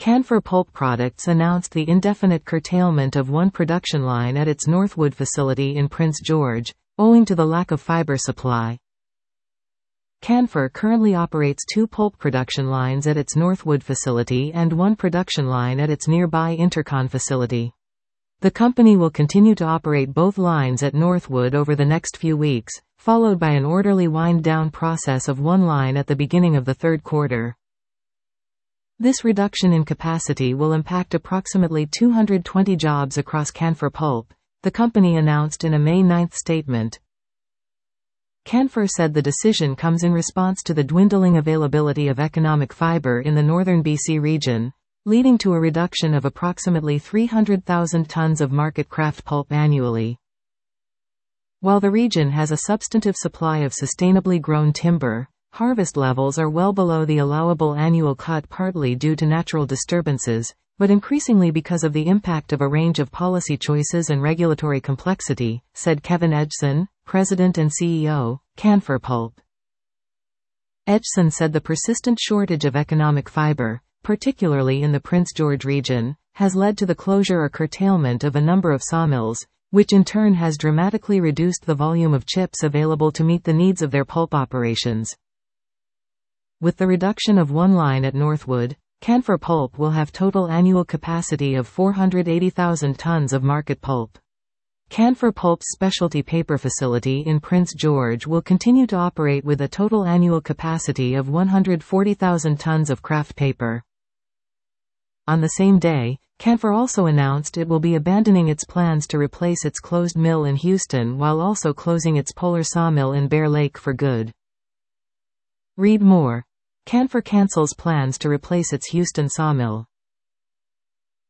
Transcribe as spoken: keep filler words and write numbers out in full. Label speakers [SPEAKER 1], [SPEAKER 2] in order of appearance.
[SPEAKER 1] Canfor Pulp Products announced the indefinite curtailment of one production line at its Northwood facility in Prince George, owing to the lack of fiber supply. Canfor currently operates two pulp production lines at its Northwood facility and one production line at its nearby Intercon facility. The company will continue to operate both lines at Northwood over the next few weeks, followed by an orderly wind-down process of one line at the beginning of the third quarter. This reduction in capacity will impact approximately two hundred twenty jobs across Canfor Pulp, the company announced in a May ninth statement. Canfor said the decision comes in response to the dwindling availability of economic fiber in the northern B C region, leading to a reduction of approximately three hundred thousand tons of market kraft pulp annually. While the region has a substantive supply of sustainably grown timber, harvest levels are well below the allowable annual cut, partly due to natural disturbances, but increasingly because of the impact of a range of policy choices and regulatory complexity, said Kevin Edgson, President and C E O, Canfor Pulp. Edgson said the persistent shortage of economic fiber, particularly in the Prince George region, has led to the closure or curtailment of a number of sawmills, which in turn has dramatically reduced the volume of chips available to meet the needs of their pulp operations. With the reduction of one line at Northwood, Canfor Pulp will have total annual capacity of four hundred eighty thousand tons of market pulp. Canfor Pulp's specialty paper facility in Prince George will continue to operate with a total annual capacity of one hundred forty thousand tons of kraft paper. On the same day, Canfor also announced it will be abandoning its plans to replace its closed mill in Houston while also closing its Polar sawmill in Bear Lake for good. Read more. Canfor cancels plans to replace its Houston sawmill.